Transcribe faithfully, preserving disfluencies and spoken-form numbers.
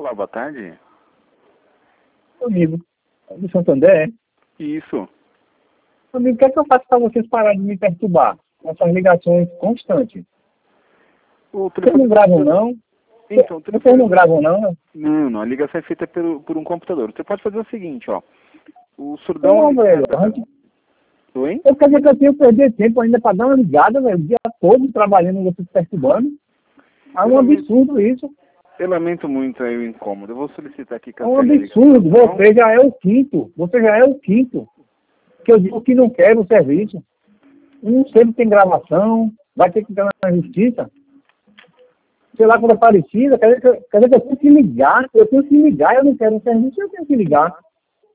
Olá, boa tarde. Amigo, do Santander. Isso. Amigo, o que é que eu faço para vocês pararem de me perturbar? Essas ligações constantes. O Vocês não gravam, não? Então, o Vocês telefone... não gravam, não? né? Não, não. A ligação é feita pelo, por um computador. Você pode fazer o seguinte, ó. O surdão... Não, velho. ele- A gente... Oi? Eu quero dizer que eu tenho que perder tempo ainda para dar uma ligada, velho, o dia todo trabalhando e vocês perturbando. É um absurdo isso. Eu lamento muito aí o incômodo. Eu vou solicitar aqui... É um cancele a ligação. absurdo. Você já é o quinto. Você já é o quinto. Que eu digo que não quero o serviço. Um sempre tem gravação, vai ter que entrar na justiça. Sei lá, quando é parecida, quer dizer, que, quer dizer que eu tenho que ligar, eu tenho que ligar, eu não quero um serviço, eu tenho que ligar.